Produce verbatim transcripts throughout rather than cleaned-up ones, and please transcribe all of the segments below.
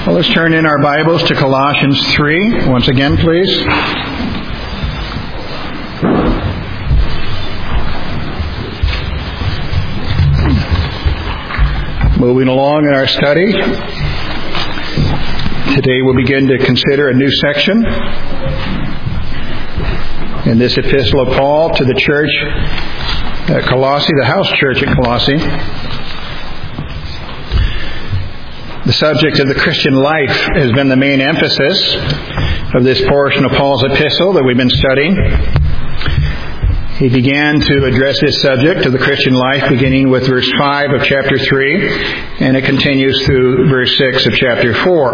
Well, let's turn in our Bibles to Colossians three. Once again, please. Moving along in our study. Today we'll begin to consider a new section in this epistle of Paul to the church at Colossae, the house church at Colossae. The subject of the Christian life has been the main emphasis of this portion of Paul's epistle that we've been studying. He began to address this subject of the Christian life beginning with verse five of chapter three, and it continues through verse six of chapter four.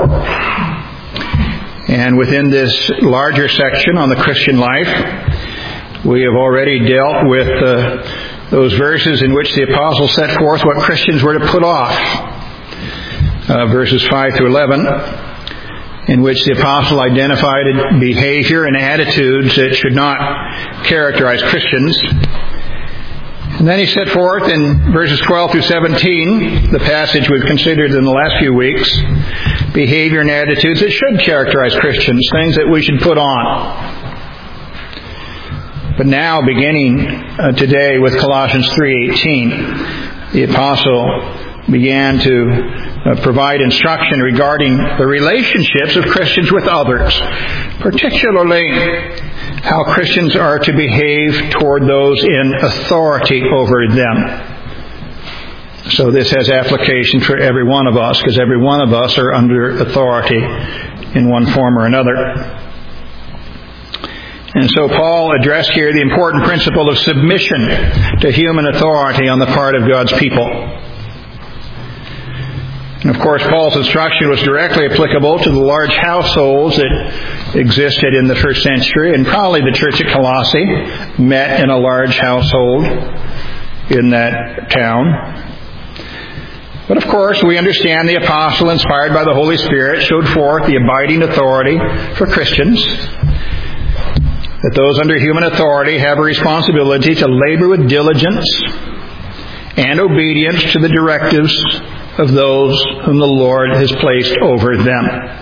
And within this larger section on the Christian life, we have already dealt with uh, those verses in which the apostle set forth what Christians were to put off. Uh, verses five through eleven, in which the apostle identified behavior and attitudes that should not characterize Christians. And then he set forth in verses twelve through seventeen, the passage we've considered in the last few weeks, behavior and attitudes that should characterize Christians, things that we should put on. But now, beginning uh, today with Colossians three eighteen, the apostle began to uh, provide instruction regarding the relationships of Christians with others, particularly how Christians are to behave toward those in authority over them. So this has application for every one of us, because every one of us are under authority in one form or another. And so Paul addressed here the important principle of submission to human authority on the part of God's people. And of course, Paul's instruction was directly applicable to the large households that existed in the first century, and probably the church at Colossae met in a large household in that town. But of course, we understand the apostle, inspired by the Holy Spirit, showed forth the abiding authority for Christians, that those under human authority have a responsibility to labor with diligence and obedience to the directives of those whom the Lord has placed over them.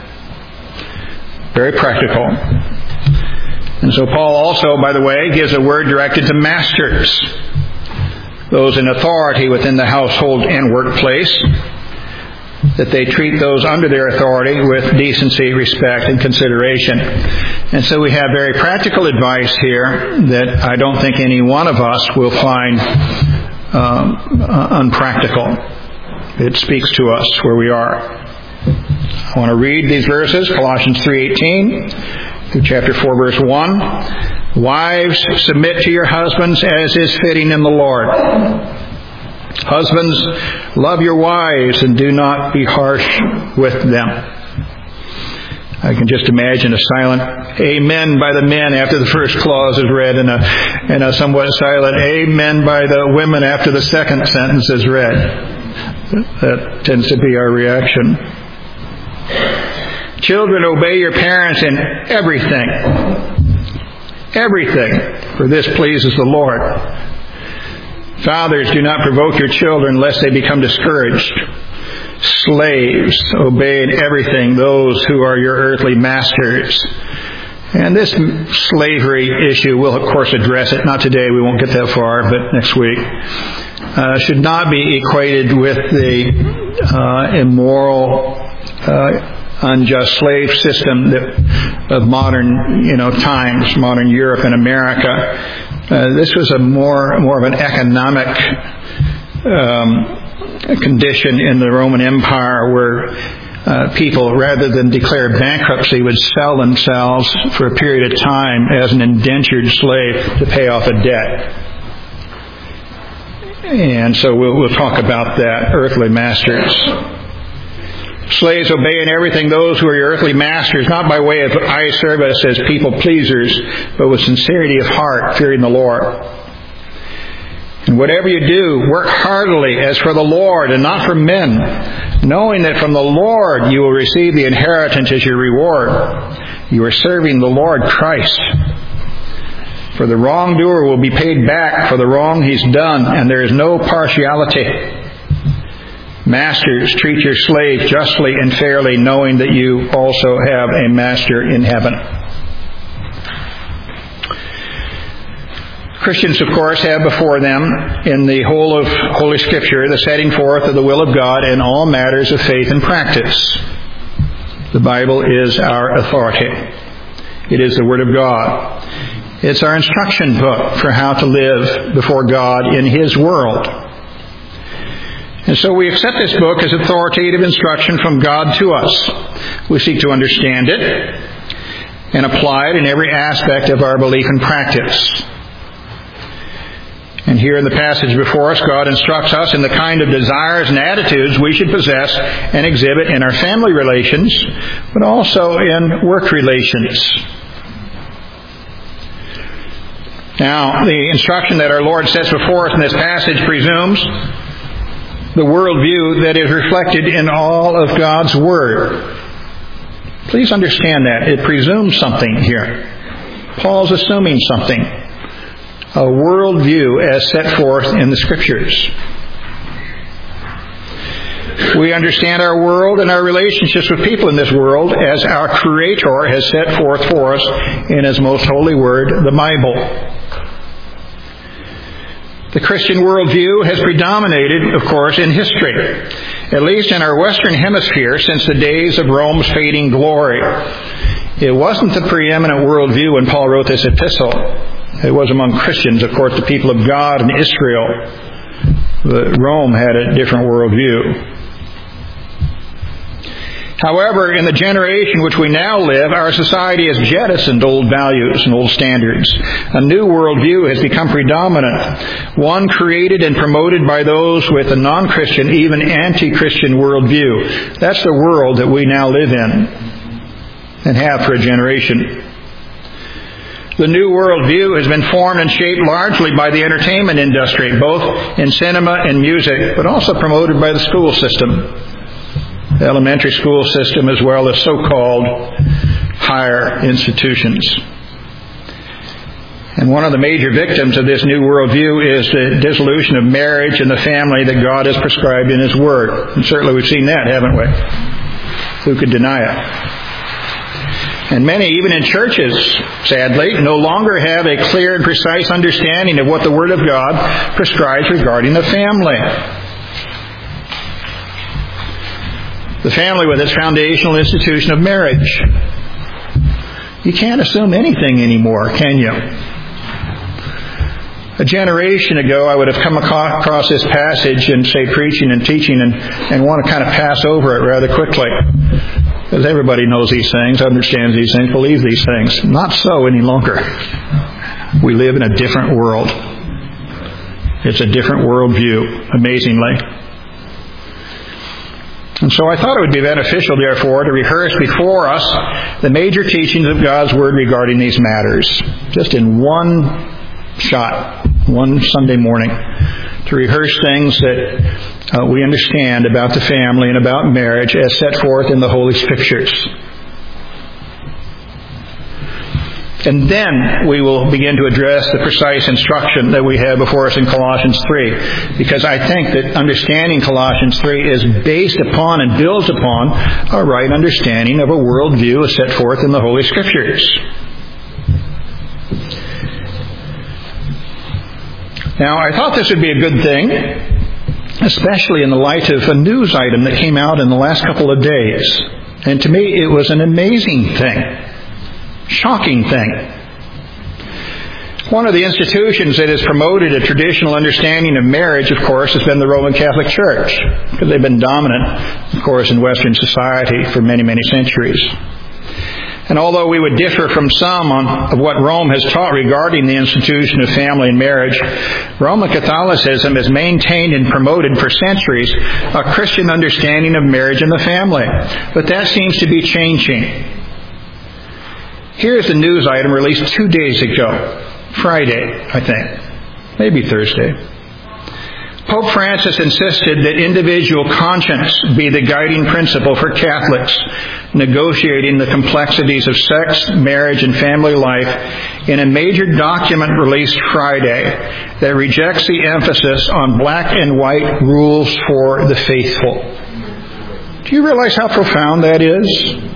Very practical. And so Paul also, by the way, gives a word directed to masters, those in authority within the household and workplace, that they treat those under their authority with decency, respect, and consideration. And so we have very practical advice here that I don't think any one of us will find um, uh, unpractical. It speaks to us where we are. I want to read these verses, Colossians three eighteen through chapter four, verse one. Wives, submit to your husbands as is fitting in the Lord. Husbands, love your wives and do not be harsh with them. I can just imagine a silent amen by the men after the first clause is read, and a, and a somewhat silent amen by the women after the second sentence is read. That tends to be our reaction. Children, obey your parents in everything. Everything, for this pleases the Lord. Fathers, do not provoke your children lest they become discouraged. Slaves, obey in everything those who are your earthly masters. And this slavery issue, we'll of course address it. Not today, we won't get that far, but next week. Uh, should not be equated with the uh, immoral, uh, unjust slave system that, of modern, you know, times, modern Europe and America. Uh, this was a more, more of an economic um, condition in the Roman Empire, where uh, people, rather than declare bankruptcy, would sell themselves for a period of time as an indentured slave to pay off a debt. And so we'll, we'll talk about that, earthly masters. Slaves, obey in everything those who are your earthly masters, not by way of eye service as people pleasers, but with sincerity of heart, fearing the Lord. And whatever you do, work heartily as for the Lord and not for men, knowing that from the Lord you will receive the inheritance as your reward. You are serving the Lord Christ. For the wrongdoer will be paid back for the wrong he's done, and there is no partiality. Masters, treat your slaves justly and fairly, knowing that you also have a master in heaven. Christians, of course, have before them in the whole of Holy Scripture the setting forth of the will of God in all matters of faith and practice. The Bible is our authority. It is the Word of God. It's our instruction book for how to live before God in His world. And so we accept this book as authoritative instruction from God to us. We seek to understand it and apply it in every aspect of our belief and practice. And here in the passage before us, God instructs us in the kind of desires and attitudes we should possess and exhibit in our family relations, but also in work relations. Now, the instruction that our Lord sets before us in this passage presumes the worldview that is reflected in all of God's Word. Please understand that. It presumes something here. Paul's assuming something. A worldview as set forth in the Scriptures. We understand our world and our relationships with people in this world as our Creator has set forth for us in His most holy Word, the Bible. The Christian worldview has predominated, of course, in history, at least in our Western Hemisphere since the days of Rome's fading glory. It wasn't the preeminent worldview when Paul wrote this epistle. It was among Christians, of course, the people of God in Israel. But Rome had a different worldview. However, in the generation which we now live, our society has jettisoned old values and old standards. A new worldview has become predominant, one created and promoted by those with a non-Christian, even anti-Christian worldview. That's the world that we now live in and have for a generation. The new worldview has been formed and shaped largely by the entertainment industry, both in cinema and music, but also promoted by the school system. The elementary school system as well as so-called higher institutions. And one of the major victims of this new worldview is the dissolution of marriage and the family that God has prescribed in His Word. And certainly we've seen that, haven't we? Who could deny it? And many, even in churches, sadly, no longer have a clear and precise understanding of what the Word of God prescribes regarding the family. The family with its foundational institution of marriage. You can't assume anything anymore, can you? A generation ago, I would have come across this passage and, say, preaching and teaching and, and want to kind of pass over it rather quickly. Because everybody knows these things, understands these things, believes these things. Not so any longer. We live in a different world. It's a different worldview, amazingly. And so I thought it would be beneficial, therefore, to rehearse before us the major teachings of God's Word regarding these matters, just in one shot, one Sunday morning, to rehearse things that uh, we understand about the family and about marriage as set forth in the Holy Scriptures. And then we will begin to address the precise instruction that we have before us in Colossians three. Because I think that understanding Colossians three is based upon and builds upon a right understanding of a worldview as set forth in the Holy Scriptures. Now, I thought this would be a good thing, especially in the light of a news item that came out in the last couple of days. And to me, it was an amazing thing. Shocking thing. One of the institutions that has promoted a traditional understanding of marriage, of course, has been the Roman Catholic Church, because they've been dominant, of course, in Western society for many, many centuries. And although we would differ from some on of what Rome has taught regarding the institution of family and marriage, Roman Catholicism has maintained and promoted for centuries a Christian understanding of marriage and the family. But that seems to be changing. Here's a news item released two days ago, Friday, I think, maybe Thursday. Pope Francis insisted that individual conscience be the guiding principle for Catholics negotiating the complexities of sex, marriage, and family life in a major document released Friday that rejects the emphasis on black and white rules for the faithful. Do you realize how profound that is?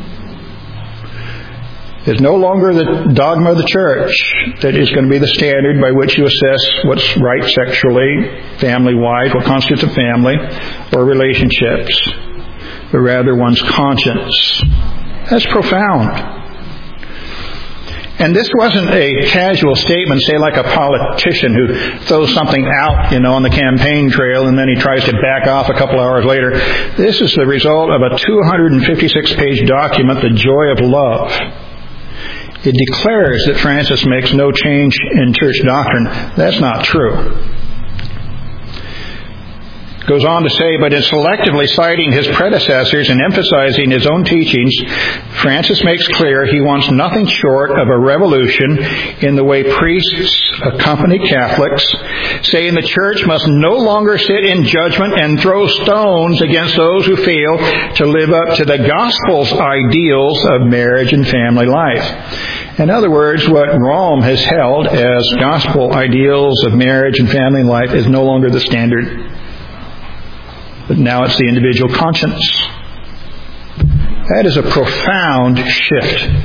It's no longer the dogma of the Church that is going to be the standard by which you assess what's right sexually, family-wise, what constitutes a family, or relationships, but rather one's conscience. That's profound. And this wasn't a casual statement, say like a politician who throws something out, you know, on the campaign trail and then he tries to back off a couple hours later. This is the result of a two hundred fifty-six page document, The Joy of Love. It declares that Francis makes no change in church doctrine. That's not true. It goes on to say, but in selectively citing his predecessors and emphasizing his own teachings, Francis makes clear he wants nothing short of a revolution in the way priests accompany Catholics, saying the Church must no longer sit in judgment and throw stones against those who fail to live up to the Gospel's ideals of marriage and family life. In other words, what Rome has held as gospel ideals of marriage and family life is no longer the standard. But now it's the individual conscience. That is a profound shift.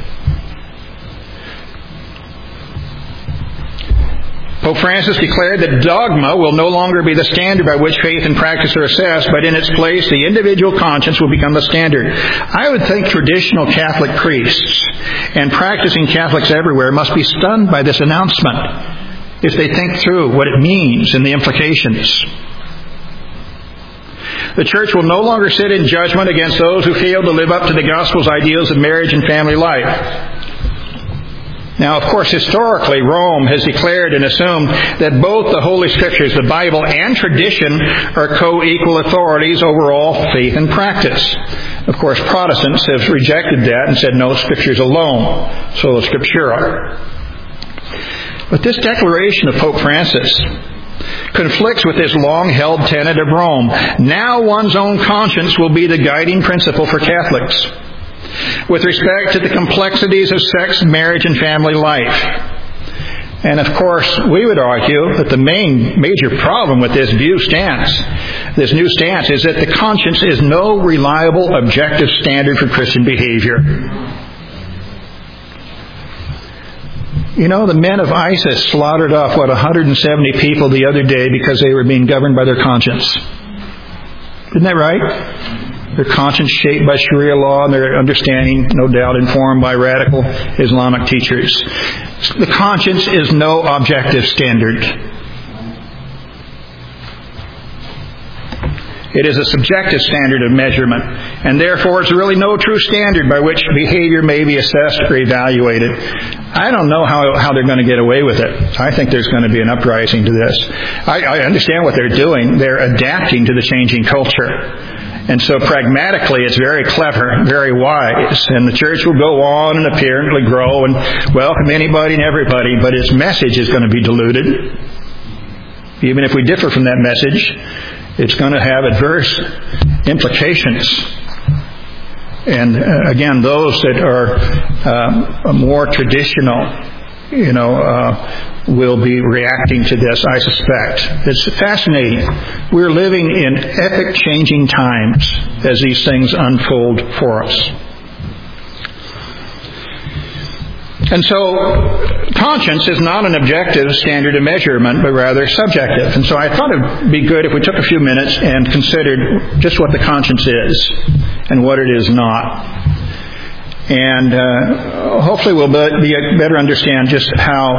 Pope Francis declared that dogma will no longer be the standard by which faith and practice are assessed, but in its place, the individual conscience will become the standard. I would think traditional Catholic priests and practicing Catholics everywhere must be stunned by this announcement if they think through what it means and the implications. The Church will no longer sit in judgment against those who fail to live up to the Gospel's ideals of marriage and family life. Now, of course, historically, Rome has declared and assumed that both the Holy Scriptures, the Bible, and tradition are co-equal authorities over all faith and practice. Of course, Protestants have rejected that and said, no, Scriptures alone, sola scriptura. But this declaration of Pope Francis conflicts with this long-held tenet of Rome. Now one's own conscience will be the guiding principle for Catholics with respect to the complexities of sex, marriage, and family life. And of course, we would argue that the main major problem with this view stance, this new stance, is that the conscience is no reliable objective standard for Christian behavior. You know, the men of ISIS slaughtered off, what, one hundred seventy people the other day because they were being governed by their conscience. Isn't that right? Their conscience shaped by Sharia law and their understanding, no doubt, informed by radical Islamic teachers. The conscience is no objective standard. It is a subjective standard of measurement, and therefore it's really no true standard by which behavior may be assessed or evaluated. I don't know how, how they're going to get away with it. I think there's going to be an uprising to this. I, I understand what they're doing. They're adapting to the changing culture. And so pragmatically, it's very clever, very wise. And the Church will go on and apparently grow and welcome anybody and everybody, but its message is going to be diluted. Even if we differ from that message, it's going to have adverse implications. And uh, again, those that are uh, more traditional, you know, uh, will be reacting to this, I suspect. It's fascinating. We're living in epic changing times as these things unfold for us. And so, conscience is not an objective standard of measurement, but rather subjective. And so I thought it would be good if we took a few minutes and considered just what the conscience is and what it is not. And uh, hopefully we'll be, better understand just how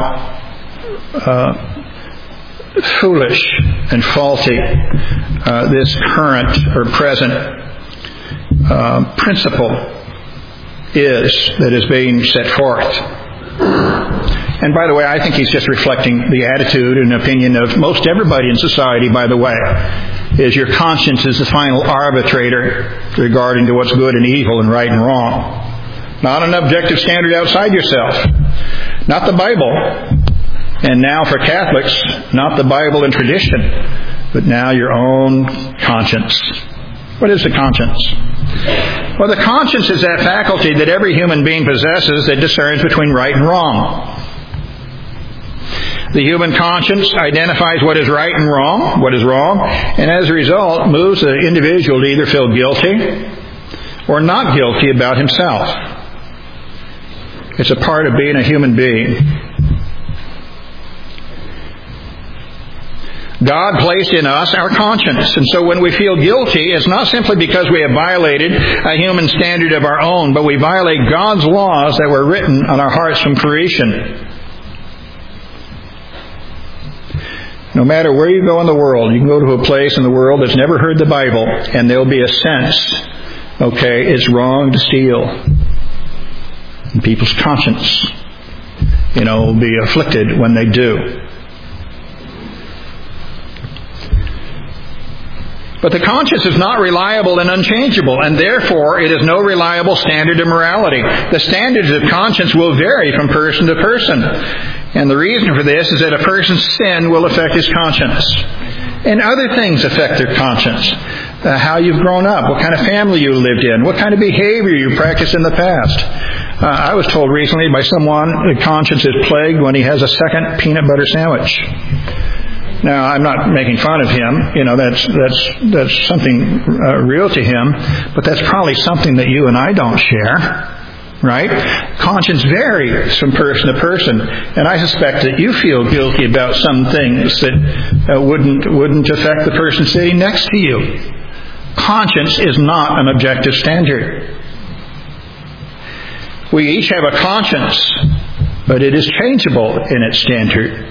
uh, foolish and faulty uh, this current or present uh, principle is that is being set forth. And by the way, I think he's just reflecting the attitude and opinion of most everybody in society, by the way, is your conscience is the final arbitrator regarding to what's good and evil and right and wrong. Not an objective standard outside yourself. Not the Bible. And now for Catholics, not the Bible and tradition, but now your own conscience. What is the conscience? Well, the conscience is that faculty that every human being possesses that discerns between right and wrong. The human conscience identifies what is right and wrong, what is wrong, and as a result moves the individual to either feel guilty or not guilty about himself. It's a part of being a human being. God placed in us our conscience. And so when we feel guilty, it's not simply because we have violated a human standard of our own, but we violate God's laws that were written on our hearts from creation. No matter where you go in the world, you can go to a place in the world that's never heard the Bible, and there'll be a sense, okay, it's wrong to steal. And people's conscience, you know, will be afflicted when they do. But the conscience is not reliable and unchangeable, and therefore it is no reliable standard of morality. The standards of conscience will vary from person to person. And the reason for this is that a person's sin will affect his conscience. And other things affect their conscience. Uh, how you've grown up, what kind of family you lived in, what kind of behavior you practiced in the past. Uh, I was told recently by someone that conscience is plagued when he has a second peanut butter sandwich. Now, I'm not making fun of him. You know, that's that's that's something uh, real to him. But that's probably something that you and I don't share, right? Conscience varies from person to person, and I suspect that you feel guilty about some things that uh, wouldn't wouldn't affect the person sitting next to you. Conscience is not an objective standard. We each have a conscience, but it is changeable in its standard.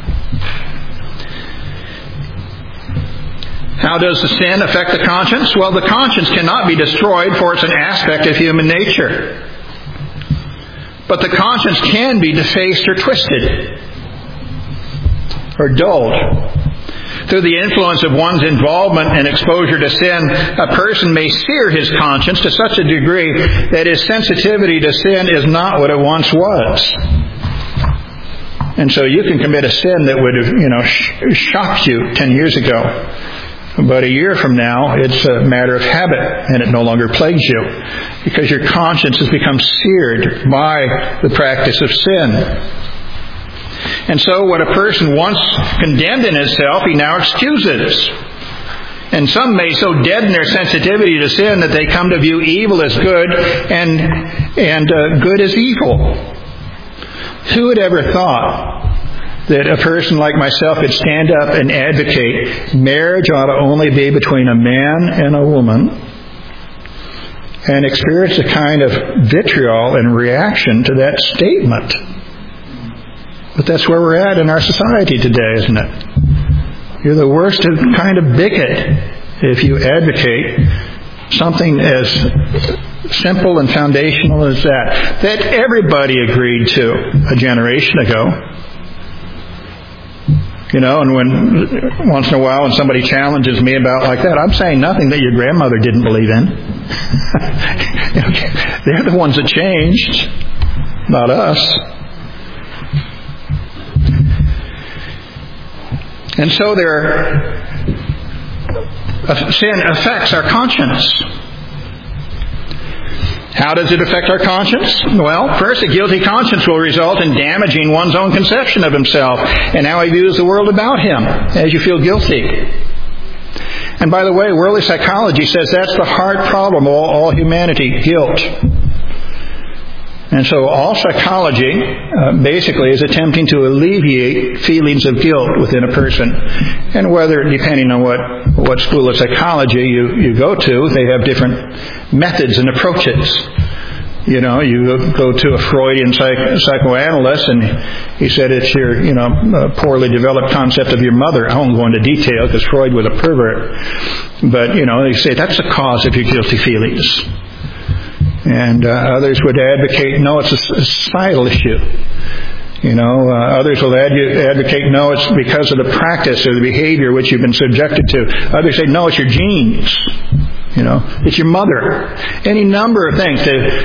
How does the sin affect the conscience? Well, the conscience cannot be destroyed, for it's an aspect of human nature. But the conscience can be defaced or twisted or dulled. Through the influence of one's involvement and exposure to sin, a person may sear his conscience to such a degree that his sensitivity to sin is not what it once was. And so you can commit a sin that would have, you know, sh- shocked you ten years ago. But a year from now, it's a matter of habit, and it no longer plagues you, because your conscience has become seared by the practice of sin. And so what a person once condemned in himself, he now excuses. And some may so deaden their sensitivity to sin that they come to view evil as good and, and uh, good as evil. Who had ever thought that a person like myself could stand up and advocate marriage ought to only be between a man and a woman, and experience a kind of vitriol and reaction to that statement? But that's where we're at in our society today, isn't it? You're the worst kind of bigot if you advocate something as simple and foundational as that, that everybody agreed to a generation ago. You know, and when once in a while when somebody challenges me about like that, I'm saying nothing that your grandmother didn't believe in. They're the ones that changed, not us. And so their sin affects our conscience. How does it affect our conscience? Well, first, a guilty conscience will result in damaging one's own conception of himself and how he views the world about him as you feel guilty. And by the way, worldly psychology says that's the heart problem of all, all humanity, guilt. And so all psychology uh, basically is attempting to alleviate feelings of guilt within a person. And whether, depending on what, what school of psychology you, you go to, they have different methods and approaches. You know, you go to a Freudian psych, psychoanalyst and he said it's your, you know, uh, poorly developed concept of your mother. I won't go into detail because Freud was a pervert. But, you know, they say that's the cause of your guilty feelings. And uh, others would advocate, no, it's a, a societal issue. You know, uh, others will ad- advocate, no, it's because of the practice or the behavior which you've been subjected to. Others say, no, it's your genes. You know, it's your mother. Any number of things to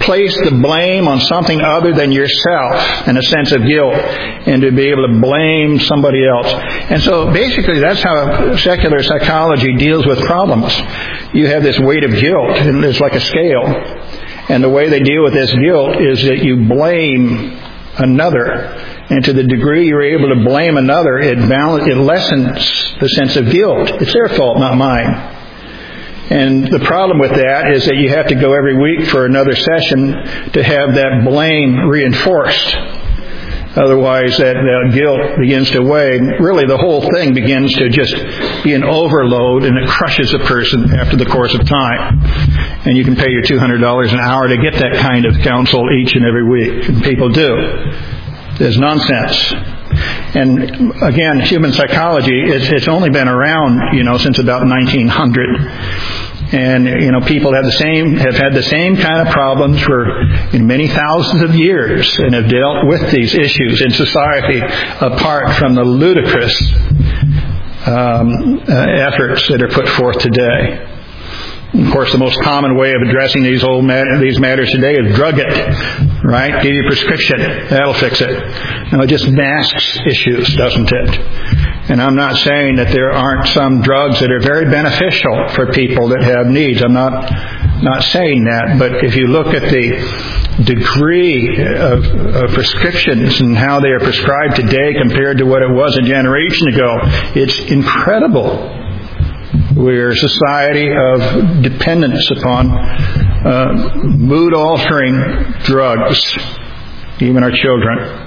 place the blame on something other than yourself and a sense of guilt, and to be able to blame somebody else. And so basically that's how secular psychology deals with problems. You have this weight of guilt, and it's like a scale. And the way they deal with this guilt is that you blame another. And to the degree you're able to blame another, it, balance, it lessens the sense of guilt. It's their fault, not mine. And the problem with that is that you have to go every week for another session to have that blame reinforced. Otherwise, that, that guilt begins to weigh. Really, the whole thing begins to just be an overload, and it crushes a person after the course of time. And you can pay your two hundred dollars an hour to get that kind of counsel each and every week. And people do. There's nonsense. And again, human psychology, it's, it's only been around, you know, since about nineteen hundred. And, you know, people have the same, have had the same kind of problems for in many thousands of years, and have dealt with these issues in society apart from the ludicrous um, uh, efforts that are put forth today. Of course, the most common way of addressing these old mat- these matters today is drug it, right? Give you a prescription. That'll fix it. No, it just masks issues, doesn't it? And I'm not saying that there aren't some drugs that are very beneficial for people that have needs. I'm not not saying that. But if you look at the degree of, of prescriptions and how they are prescribed today compared to what it was a generation ago, it's incredible. We're a society of dependence upon uh, mood-altering drugs, even our children.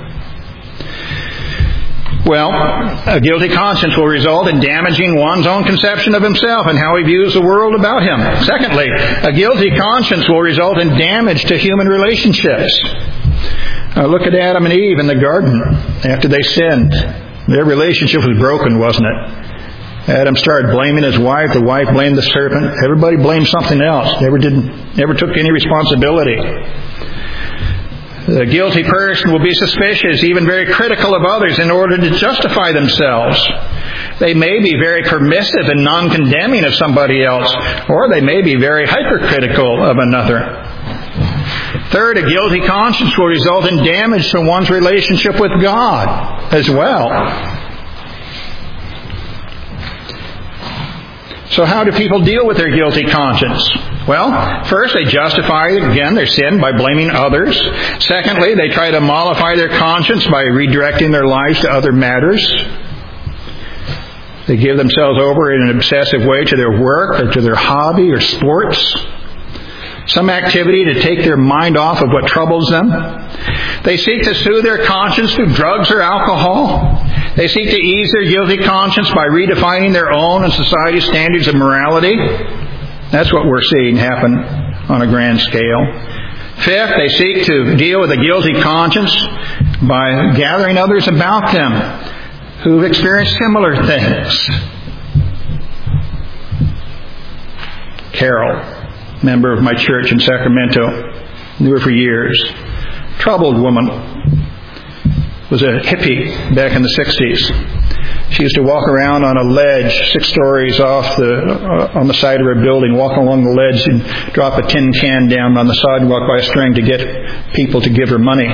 Well, a guilty conscience will result in damaging one's own conception of himself and how he views the world about him. Secondly, a guilty conscience will result in damage to human relationships. Uh, look at Adam and Eve in the garden after they sinned. Their relationship was broken, wasn't it? Adam started blaming his wife. The wife blamed the serpent. Everybody blamed something else. Never did, never took any responsibility. The guilty person will be suspicious, even very critical of others in order to justify themselves. They may be very permissive and non-condemning of somebody else, or they may be very hypercritical of another. Third, a guilty conscience will result in damage to one's relationship with God as well. So how do people deal with their guilty conscience? Well, first they justify, again, their sin by blaming others. Secondly, they try to mollify their conscience by redirecting their lives to other matters. They give themselves over in an obsessive way to their work or to their hobby or sports. Some activity to take their mind off of what troubles them. They seek to soothe their conscience through drugs or alcohol. They seek to ease their guilty conscience by redefining their own and society's standards of morality. That's what we're seeing happen on a grand scale. Fifth, they seek to deal with a guilty conscience by gathering others about them who've experienced similar things. Carol, member of my church in Sacramento, knew her for years. Troubled woman. Was a hippie back in the sixties. She used to walk around on a ledge six stories off the uh, on the side of her building, walk along the ledge and drop a tin can down on the sidewalk by a string to get people to give her money.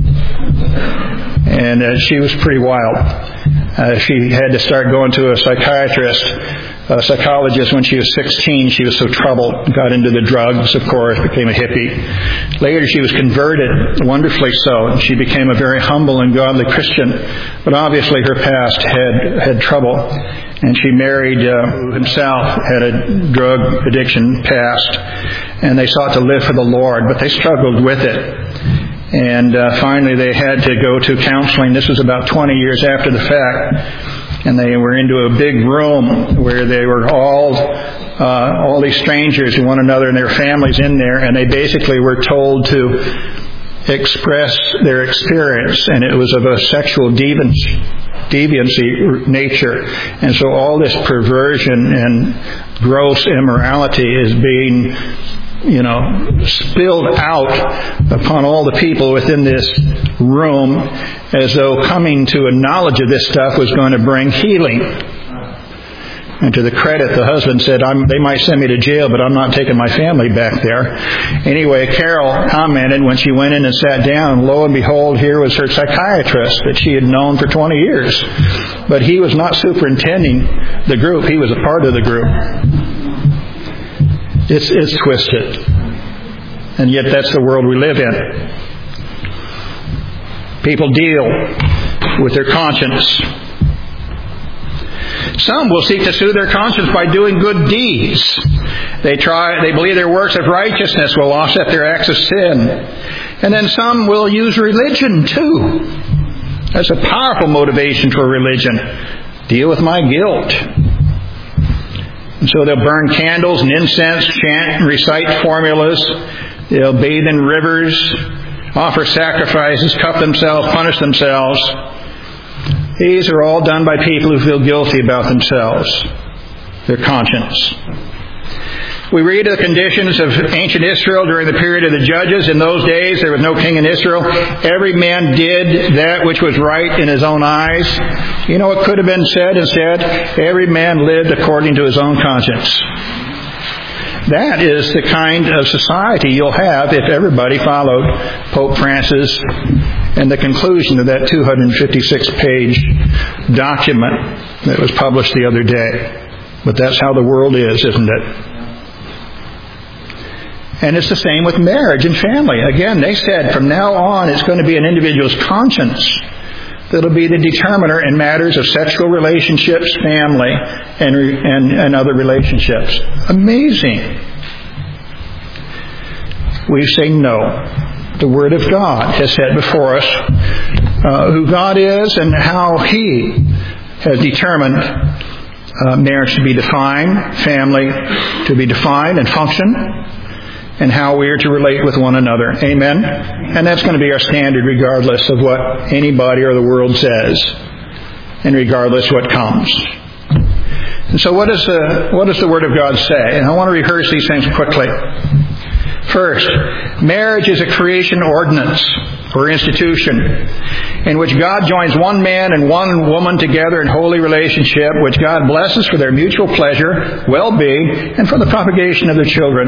And uh, she was pretty wild. Uh, she had to start going to a psychiatrist, a psychologist when she was sixteen. She was so troubled, got into the drugs, of course, became a hippie. Later she was converted, wonderfully so, and she became a very humble and godly Christian. But obviously her past had, had trouble. And she married uh, himself, had a drug addiction past, and they sought to live for the Lord, but they struggled with it. And uh, finally they had to go to counseling. This was about twenty years after the fact. And they were into a big room where they were all uh, all these strangers to one another and their families in there. And they basically were told to express their experience. And it was of a sexual deviancy, deviancy nature. And so all this perversion and gross immorality is being, you know, spilled out upon all the people within this room, as though coming to a knowledge of this stuff was going to bring healing. And to the credit, the husband said, I'm, they might send me to jail, but I'm not taking my family back there. Anyway, Carol commented when she went in and sat down, lo and behold, here was her psychiatrist that she had known for twenty years. But he was not superintending the group. He was a part of the group. It's, it's twisted. And yet that's the world we live in. People deal with their conscience. Some will seek to soothe their conscience by doing good deeds. They try, they believe their works of righteousness will offset their acts of sin. And then some will use religion too. That's a powerful motivation for religion. Deal with my guilt. And so they'll burn candles and incense, chant and recite formulas. They'll bathe in rivers, offer sacrifices, cuff themselves, punish themselves. These are all done by people who feel guilty about themselves, their conscience. We read of the conditions of ancient Israel during the period of the Judges. In those days, there was no king in Israel. Every man did that which was right in his own eyes. You know what could have been said instead? Every man lived according to his own conscience. That is the kind of society you'll have if everybody followed Pope Francis and the conclusion of that two hundred fifty-six page document that was published the other day. But that's how the world is, isn't it? And it's the same with marriage and family. Again, they said from now on it's going to be an individual's conscience that'll be the determiner in matters of sexual relationships, family, and, and, and other relationships. Amazing. We say no. The Word of God has set before us uh, who God is and how He has determined uh, marriage to be defined, family to be defined and function, and how we are to relate with one another. Amen? And that's going to be our standard regardless of what anybody or the world says, and regardless what comes. And so what, is the, what does the Word of God say? And I want to rehearse these things quickly. First, marriage is a creation ordinance or institution in which God joins one man and one woman together in holy relationship, which God blesses for their mutual pleasure, well-being, and for the propagation of their children.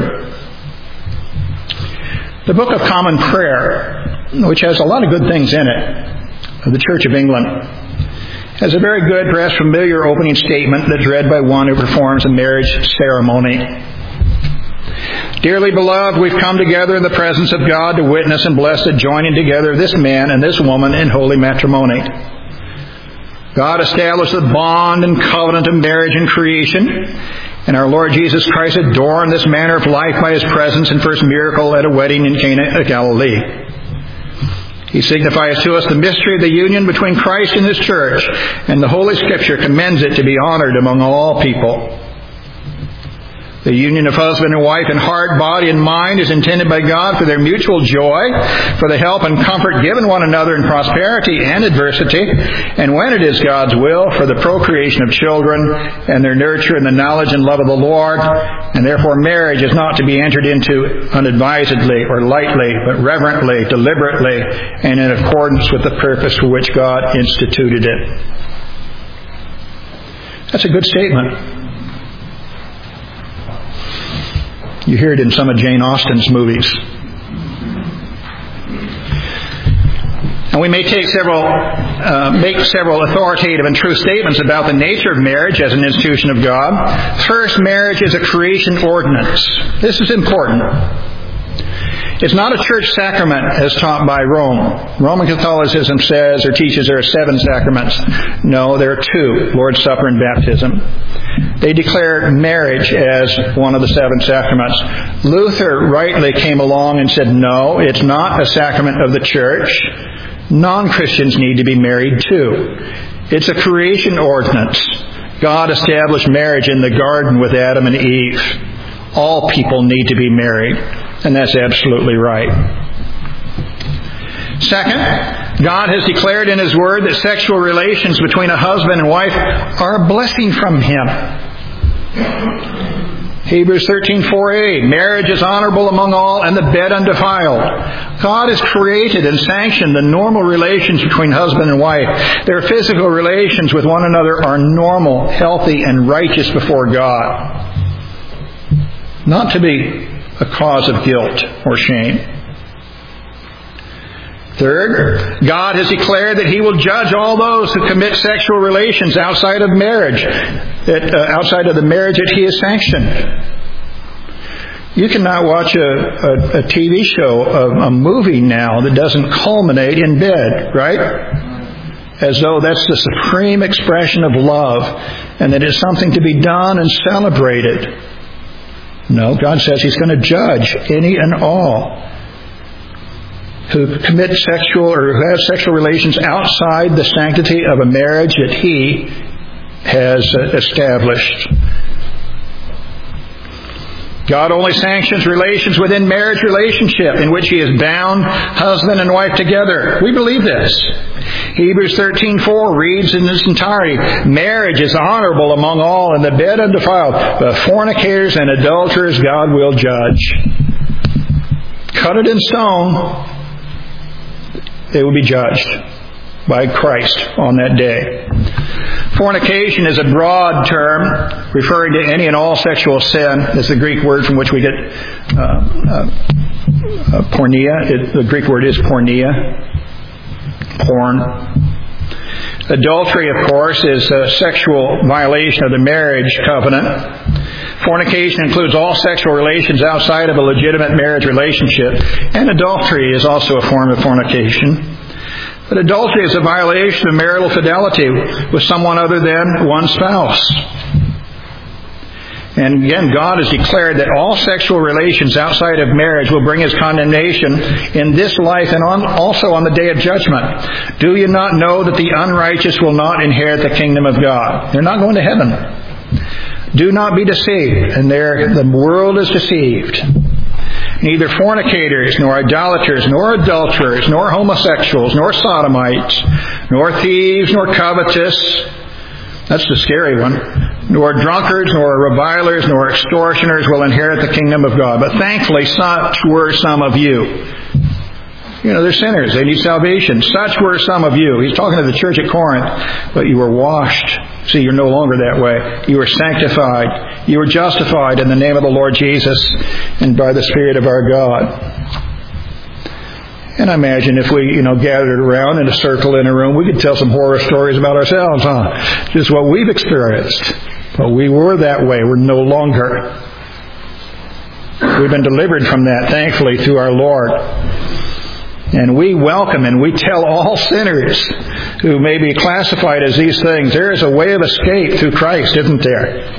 The Book of Common Prayer, which has a lot of good things in it, of the Church of England, has a very good, perhaps familiar opening statement that's read by one who performs a marriage ceremony. Dearly beloved, we've come together in the presence of God to witness and bless the joining together of this man and this woman in holy matrimony. God established the bond and covenant of marriage in creation, and our Lord Jesus Christ adorned this manner of life by His presence and first miracle at a wedding in Cana of Galilee. He signifies to us the mystery of the union between Christ and His church, and the Holy Scripture commends it to be honored among all people. The union of husband and wife in heart, body, and mind is intended by God for their mutual joy, for the help and comfort given one another in prosperity and adversity, and when it is God's will, for the procreation of children and their nurture in the knowledge and love of the Lord. And therefore marriage is not to be entered into unadvisedly or lightly, but reverently, deliberately, and in accordance with the purpose for which God instituted it. That's a good statement. You hear it in some of Jane Austen's movies. And we may take several, uh, make several authoritative and true statements about the nature of marriage as an institution of God. First, marriage is a creation ordinance. This is important. It's not a church sacrament as taught by Rome. Roman Catholicism says or teaches there are seven sacraments. No, there are two, Lord's Supper and baptism. They declare marriage as one of the seven sacraments. Luther rightly came along and said, no, it's not a sacrament of the church. Non-Christians need to be married too. It's a creation ordinance. God established marriage in the garden with Adam and Eve. All people need to be married. And that's absolutely right. Second, God has declared in His Word that sexual relations between a husband and wife are a blessing from Him. Hebrews thirteen four a, marriage is honorable among all and the bed undefiled. God has created and sanctioned the normal relations between husband and wife. Their physical relations with one another are normal, healthy, and righteous before God. Not to be a cause of guilt or shame. Third, God has declared that He will judge all those who commit sexual relations outside of marriage, that, uh, outside of the marriage that He has sanctioned. You cannot watch a, a, a T V show, a, a movie now that doesn't culminate in bed, right? As though that's the supreme expression of love and that it's something to be done and celebrated. No, God says He's going to judge any and all who commit sexual or who have sexual relations outside the sanctity of a marriage that He has established. God only sanctions relations within marriage relationship in which He has bound husband and wife together. We believe this. Hebrews thirteen four reads in its entirety, marriage is honorable among all and the bed undefiled, but fornicators and adulterers God will judge. Cut it in stone. They will be judged by Christ on that day. Fornication is a broad term referring to any and all sexual sin. It's the Greek word from which we get uh, uh, uh, porneia. It, the Greek word is porneia, porn. Adultery, of course, is a sexual violation of the marriage covenant. Fornication includes all sexual relations outside of a legitimate marriage relationship, and adultery is also a form of fornication. But adultery is a violation of marital fidelity with someone other than one spouse. And again, God has declared that all sexual relations outside of marriage will bring His condemnation in this life and on, also on the day of judgment. Do you not know that the unrighteous will not inherit the kingdom of God? They're not going to heaven. Do not be deceived, and there the world is deceived. Neither fornicators, nor idolaters, nor adulterers, nor homosexuals, nor sodomites, nor thieves, nor covetous. That's the scary one. Nor drunkards, nor revilers, nor extortioners will inherit the kingdom of God. But thankfully, such were some of you. You know, they're sinners. They need salvation. Such were some of you. He's talking to the church at Corinth. But you were washed. See, you're no longer that way. You were sanctified. You were justified in the name of the Lord Jesus and by the Spirit of our God. And I imagine if we, you know, gathered around in a circle in a room, we could tell some horror stories about ourselves, huh? Just what we've experienced. But we were that way. We're no longer. We've been delivered from that, thankfully, through our Lord. And we welcome and we tell all sinners who may be classified as these things, there is a way of escape through Christ, isn't there?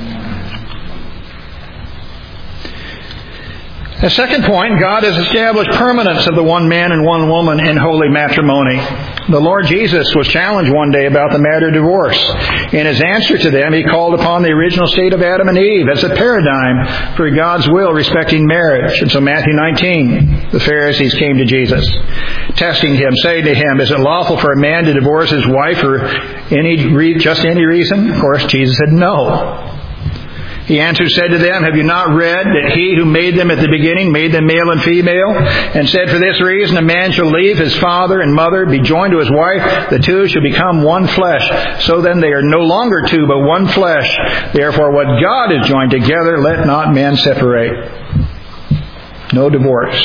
The second point, God has established permanence of the one man and one woman in holy matrimony. The Lord Jesus was challenged one day about the matter of divorce. In His answer to them, He called upon the original state of Adam and Eve as a paradigm for God's will respecting marriage. And so Matthew nineteen, the Pharisees came to Jesus, testing Him, saying to Him, is it lawful for a man to divorce his wife for any just any reason? Of course, Jesus said no. He answered, said to them, have you not read that He who made them at the beginning made them male and female? And said, for this reason a man shall leave his father and mother, be joined to his wife, the two shall become one flesh. So then they are no longer two, but one flesh. Therefore what God has joined together, let not man separate. No divorce.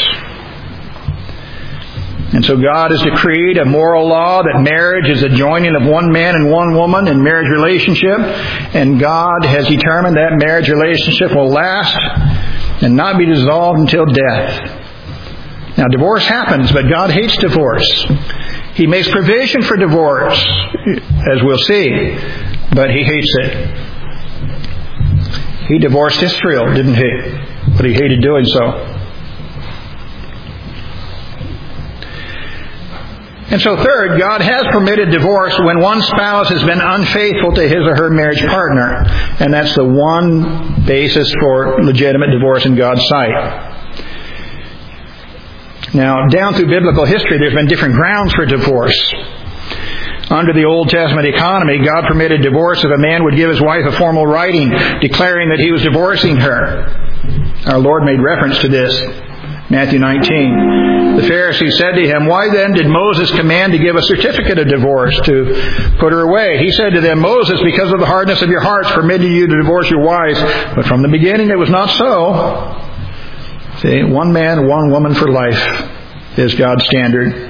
And so God has decreed a moral law that marriage is the joining of one man and one woman in marriage relationship. And God has determined that marriage relationship will last and not be dissolved until death. Now, divorce happens, but God hates divorce. He makes provision for divorce, as we'll see, but He hates it. He divorced Israel, didn't He? But He hated doing so. And so third, God has permitted divorce when one spouse has been unfaithful to his or her marriage partner. And that's the one basis for legitimate divorce in God's sight. Now, down through biblical history, there's been different grounds for divorce. Under the Old Testament economy, God permitted divorce if a man would give his wife a formal writing declaring that he was divorcing her. Our Lord made reference to this. Matthew nineteen. The Pharisees said to him, "Why then did Moses command to give a certificate of divorce to put her away?" He said to them, "Moses, because of the hardness of your hearts, permitted you to divorce your wives, but from the beginning it was not so." See, one man, one woman for life is God's standard.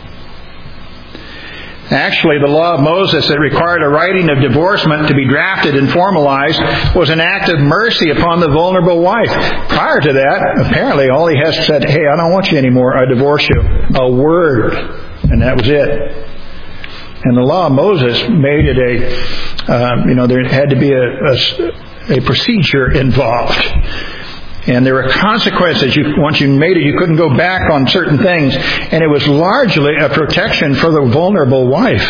Actually, the law of Moses that required a writing of divorcement to be drafted and formalized was an act of mercy upon the vulnerable wife. Prior to that, apparently all he has said, "Hey, I don't want you anymore. I divorce you." A word. And that was it. And the law of Moses made it a, uh, you know, there had to be a, a, a procedure involved. And there were consequences. You, once you made it, you couldn't go back on certain things. And it was largely a protection for the vulnerable wife.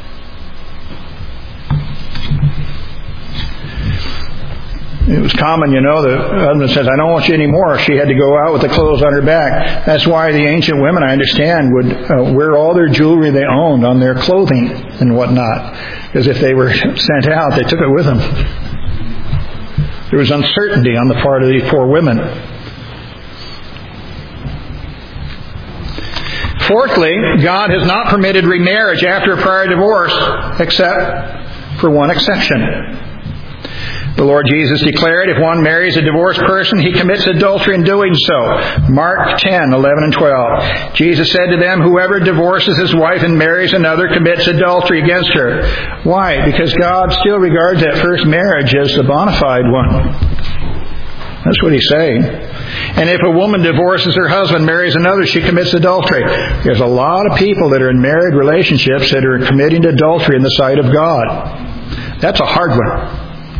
It was common, you know, the husband says, "I don't want you anymore." She had to go out with the clothes on her back. That's why the ancient women, I understand, would uh, wear all their jewelry they owned on their clothing and whatnot. Because if they were sent out, they took it with them. There was uncertainty on the part of these poor women. Fourthly, God has not permitted remarriage after a prior divorce, except for one exception. The Lord Jesus declared, if one marries a divorced person, he commits adultery in doing so. Mark ten, eleven and twelve. Jesus said to them, whoever divorces his wife and marries another commits adultery against her. Why? Because God still regards that first marriage as the bona fide one. That's what he's saying. And if a woman divorces her husband, marries another, she commits adultery. There's a lot of people that are in married relationships that are committing adultery in the sight of God. That's a hard one.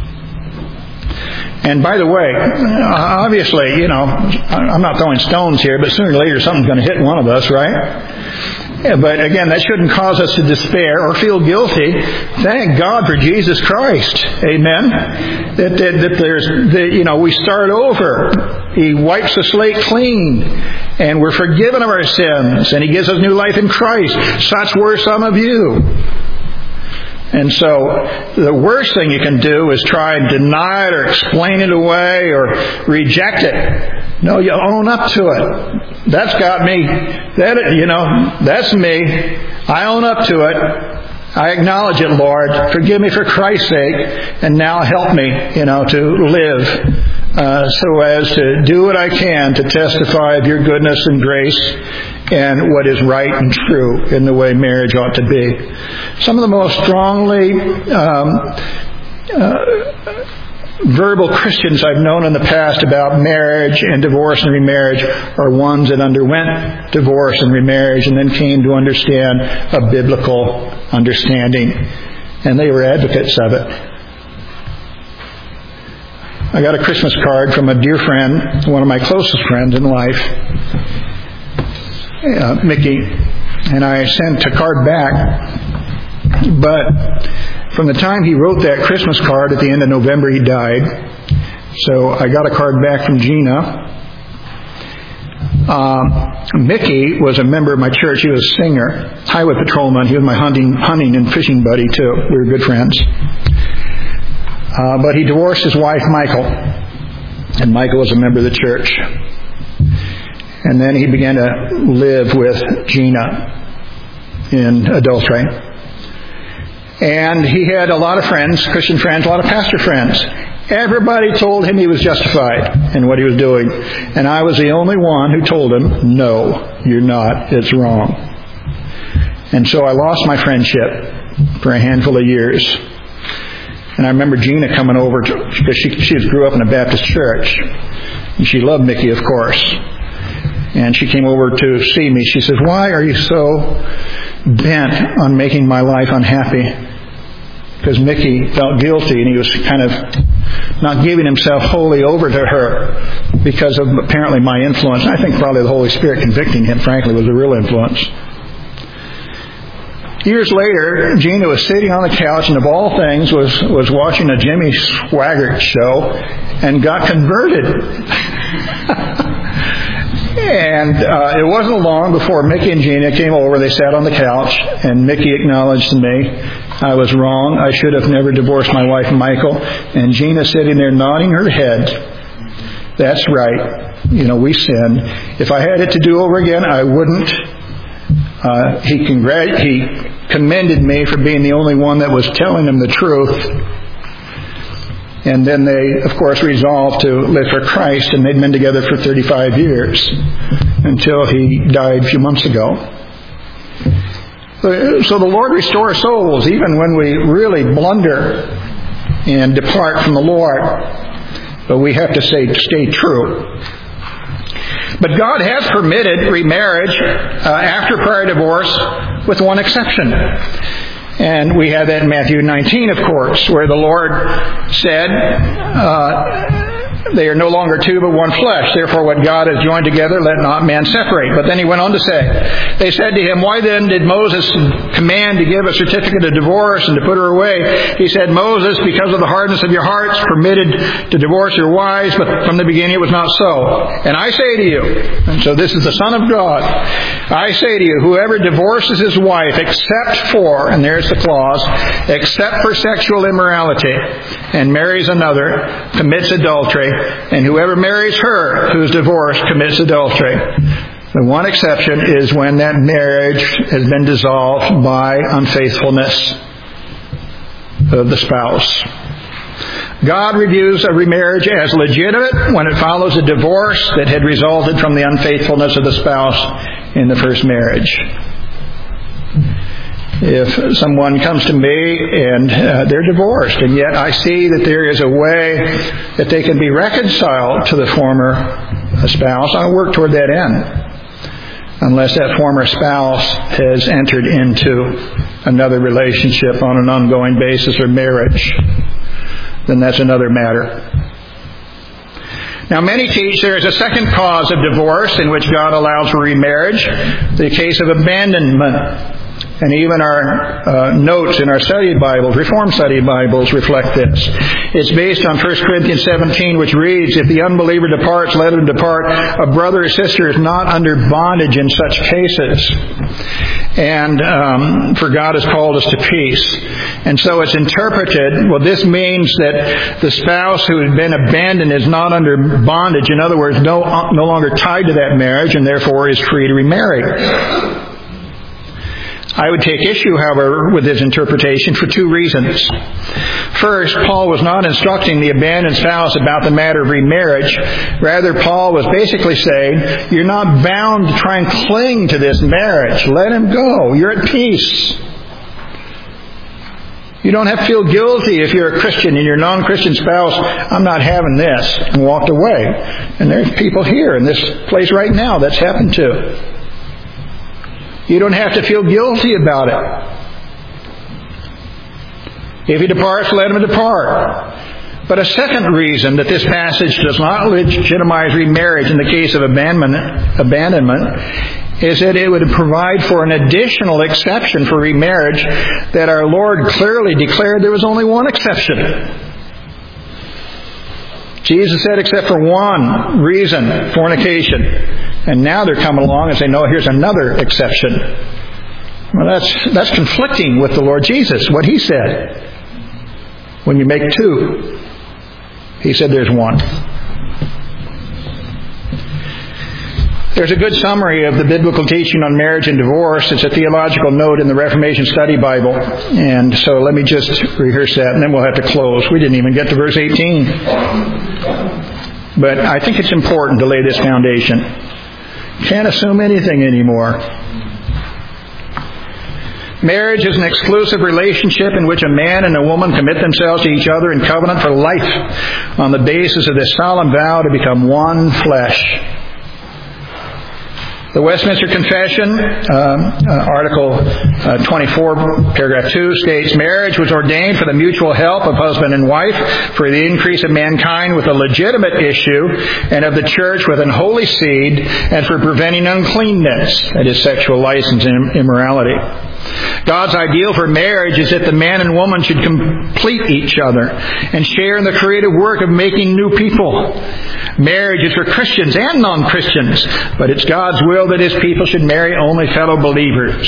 And by the way, obviously, you know, I'm not throwing stones here, but sooner or later something's going to hit one of us, right? Yeah, but again, that shouldn't cause us to despair or feel guilty. Thank God for Jesus Christ. Amen? That, that, that there's, that, you know, we start over. He wipes the slate clean. And we're forgiven of our sins. And He gives us new life in Christ. Such were some of you. And so the worst thing you can do is try and deny it or explain it away or reject it. No, you own up to it. That's got me. That, you know, that's me. I own up to it. I acknowledge it, Lord. Forgive me for Christ's sake. And now help me, you know, to live uh, so as to do what I can to testify of your goodness and grace and what is right and true in the way marriage ought to be. Some of the most strongly um, uh, verbal Christians I've known in the past about marriage and divorce and remarriage are ones that underwent divorce and remarriage and then came to understand a biblical understanding. And they were advocates of it. I got a Christmas card from a dear friend, one of my closest friends in life, uh, Mickey, and I sent a card back. But from the time he wrote that Christmas card at the end of November, he died. So I got a card back from Gina. Um, Mickey was a member of my church. He was a singer, highway patrolman. He was my hunting, hunting and fishing buddy too. We were good friends. Uh, but he divorced his wife, Michael. And Michael was a member of the church. And then he began to live with Gina in adultery. And he had a lot of friends, Christian friends, a lot of pastor friends. Everybody told him he was justified in what he was doing. And I was the only one who told him, no, you're not. It's wrong. And so I lost my friendship for a handful of years. And I remember Gina coming over, to, because she, she grew up in a Baptist church. And she loved Mickey, of course. And she came over to see me. She says, why are you so bent on making my life unhappy? Because Mickey felt guilty and he was kind of not giving himself wholly over to her because of apparently my influence. I think probably the Holy Spirit convicting him, frankly, was the real influence. Years later, Gina was sitting on the couch and of all things was, was watching a Jimmy Swaggart show and got converted. And uh, it wasn't long before Mickey and Gina came over. They sat on the couch, and Mickey acknowledged to me, I was wrong. I should have never divorced my wife, Michael. And Gina sitting there nodding her head. That's right. You know, we sinned. If I had it to do over again, I wouldn't. Uh, he, congrat- he commended me for being the only one that was telling him the truth. And then they, of course, resolved to live for Christ, and they'd been together for thirty-five years until he died a few months ago. So the Lord restores souls even when we really blunder and depart from the Lord. But we have to say, stay true. But God has permitted remarriage uh, after prior divorce with one exception. And we have that in Matthew nineteen, of course, where the Lord said, uh, they are no longer two but one flesh. Therefore what God has joined together, let not man separate. But then he went on to say, they said to him, why then did Moses command to give a certificate of divorce and to put her away? He said, Moses, because of the hardness of your hearts, permitted to divorce your wives, but from the beginning it was not so. And I say to you, and so this is the Son of God, I say to you, whoever divorces his wife except for, and there's the clause, except for sexual immorality, and marries another, commits adultery, and whoever marries her who is divorced commits adultery. The one exception is when that marriage has been dissolved by unfaithfulness of the spouse. God reviews a remarriage as legitimate when it follows a divorce that had resulted from the unfaithfulness of the spouse in the first marriage. If someone comes to me and uh, they're divorced, and yet I see that there is a way that they can be reconciled to the former spouse, I'll work toward that end. Unless that former spouse has entered into another relationship on an ongoing basis or marriage, then that's another matter. Now, many teach there is a second cause of divorce in which God allows for remarriage, the case of abandonment. And even our uh, notes in our study Bibles, Reformed study Bibles, reflect this. It's based on First Corinthians seventeen, which reads, if the unbeliever departs, let him depart. A brother or sister is not under bondage in such cases. And um, for God has called us to peace. And so it's interpreted, well, this means that the spouse who has been abandoned is not under bondage. In other words, no, no longer tied to that marriage, and therefore is free to remarry. I would take issue, however, with this interpretation for two reasons. First, Paul was not instructing the abandoned spouse about the matter of remarriage. Rather, Paul was basically saying, you're not bound to try and cling to this marriage. Let him go. You're at peace. You don't have to feel guilty if you're a Christian and your non-Christian spouse, I'm not having this, and walked away. And there's people here in this place right now that's happened to. You don't have to feel guilty about it. If he departs, let him depart. But a second reason that this passage does not legitimize remarriage in the case of abandonment, abandonment is that it would provide for an additional exception for remarriage that our Lord clearly declared there was only one exception. Jesus said except for one reason, fornication. And now they're coming along and saying, no, here's another exception. Well, that's that's conflicting with the Lord Jesus, what He said. When you make two, He said there's one. There's a good summary of the biblical teaching on marriage and divorce. It's a theological note in the Reformation Study Bible. And so let me just rehearse that, and then we'll have to close. We didn't even get to verse eighteen. But I think it's important to lay this foundation. Can't assume anything anymore. Marriage is an exclusive relationship in which a man and a woman commit themselves to each other in covenant for life on the basis of this solemn vow to become one flesh. The Westminster Confession, um, uh, Article uh, twenty-four, Paragraph two, states, marriage was ordained for the mutual help of husband and wife, for the increase of mankind with a legitimate issue, and of the church with an holy seed, and for preventing uncleanness, that is, sexual license and immorality. God's ideal for marriage is that the man and woman should complete each other and share in the creative work of making new people. Marriage is for Christians and non-Christians, but it's God's will that His people should marry only fellow believers.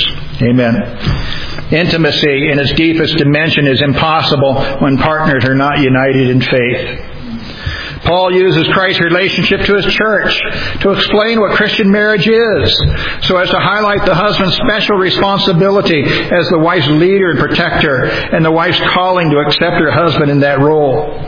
Amen. Intimacy in its deepest dimension is impossible when partners are not united in faith. Paul uses Christ's relationship to His church to explain what Christian marriage is, so as to highlight the husband's special responsibility as the wife's leader and protector, and the wife's calling to accept her husband in that role.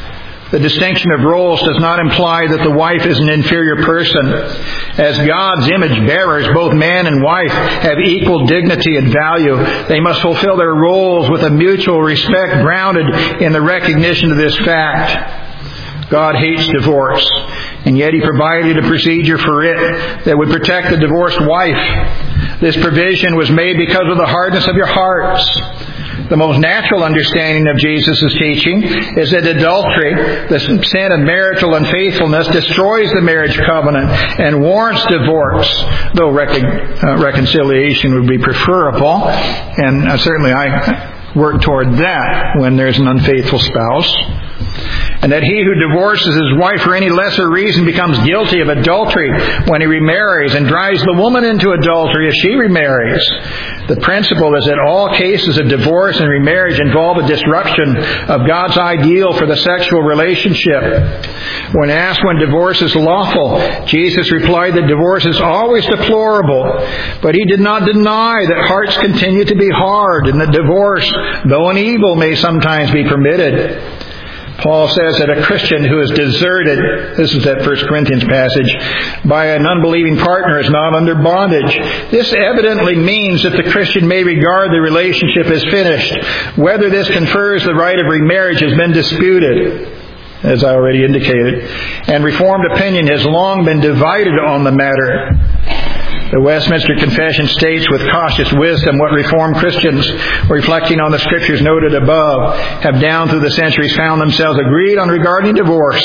The distinction of roles does not imply that the wife is an inferior person. As God's image bearers, both man and wife have equal dignity and value. They must fulfill their roles with a mutual respect grounded in the recognition of this fact. God hates divorce, and yet He provided a procedure for it that would protect the divorced wife. This provision was made because of the hardness of your hearts. The most natural understanding of Jesus' teaching is that adultery, the sin of marital unfaithfulness, destroys the marriage covenant and warrants divorce, though recon- uh, reconciliation would be preferable, and uh, certainly I work toward that when there's an unfaithful spouse. And that he who divorces his wife for any lesser reason becomes guilty of adultery when he remarries, and drives the woman into adultery if she remarries. The principle is that all cases of divorce and remarriage involve a disruption of God's ideal for the sexual relationship. When asked when divorce is lawful, Jesus replied that divorce is always deplorable, but He did not deny that hearts continue to be hard, and that divorce, though an evil, may sometimes be permitted. Paul says that a Christian who is deserted, this is that First Corinthians passage, by an unbelieving partner is not under bondage. This evidently means that the Christian may regard the relationship as finished. Whether this confers the right of remarriage has been disputed, as I already indicated, and Reformed opinion has long been divided on the matter. The Westminster Confession states with cautious wisdom what Reformed Christians, reflecting on the Scriptures noted above, have down through the centuries found themselves agreed on regarding divorce.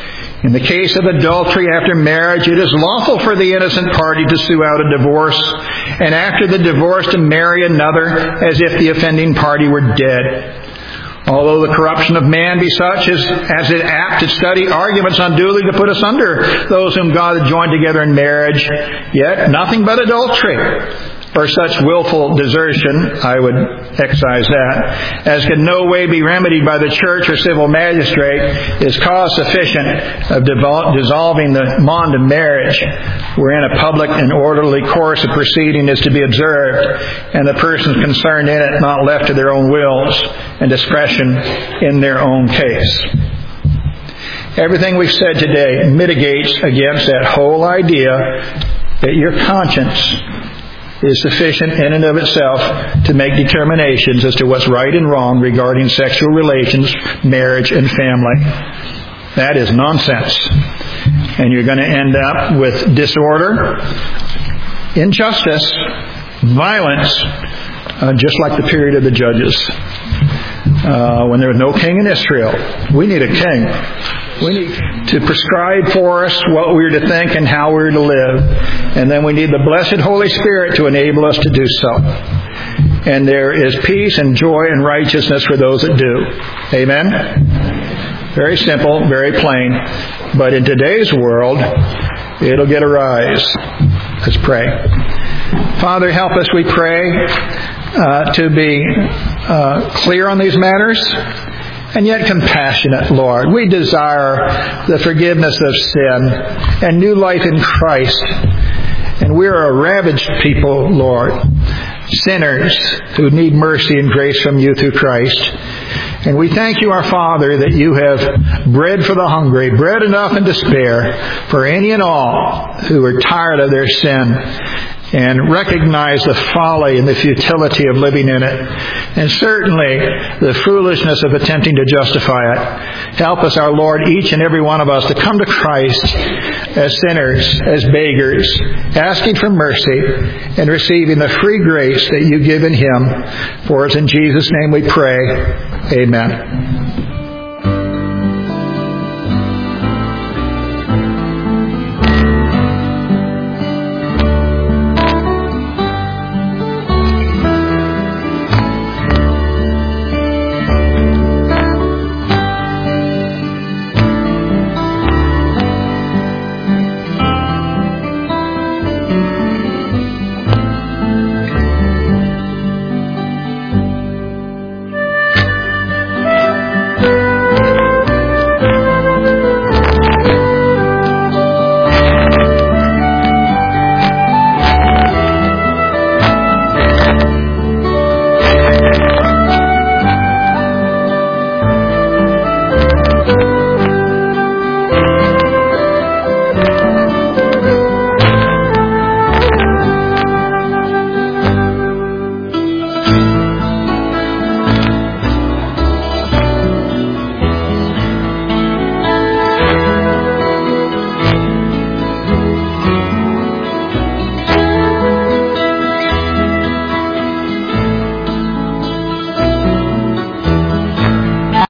In the case of adultery after marriage, it is lawful for the innocent party to sue out a divorce, and after the divorce to marry another as if the offending party were dead. Although the corruption of man be such as, as it apt to study arguments unduly to put asunder those whom God had joined together in marriage, yet nothing but adultery, or such willful desertion, I would excise that, as can no way be remedied by the church or civil magistrate, is cause sufficient of devol- dissolving the bond of marriage, wherein a public and orderly course of proceeding is to be observed, and the persons concerned in it not left to their own wills and discretion in their own case. Everything we've said today mitigates against that whole idea that your conscience is sufficient in and of itself to make determinations as to what's right and wrong regarding sexual relations, marriage, and family. That is nonsense. And you're going to end up with disorder, injustice, violence, uh, just like the period of the Judges. Uh, when there was no king in Israel. We need a king. We need to prescribe for us what we're to think and how we're to live. And then we need the blessed Holy Spirit to enable us to do so. And there is peace and joy and righteousness for those that do. Amen? Very simple, very plain. But in today's world, it'll get a rise. Let's pray. Father, help us, we pray, uh, to be uh, clear on these matters, and yet compassionate, Lord. We desire the forgiveness of sin and new life in Christ. And we're a ravaged people, Lord. Sinners who need mercy and grace from you through Christ. And we thank you, our Father, that you have bread for the hungry, bread enough and to spare for any and all who are tired of their sin and recognize the folly and the futility of living in it, and certainly the foolishness of attempting to justify it. Help us, our Lord, each and every one of us, to come to Christ as sinners, as beggars, asking for mercy and receiving the free grace that you give in Him. For it's in Jesus' name we pray. Amen.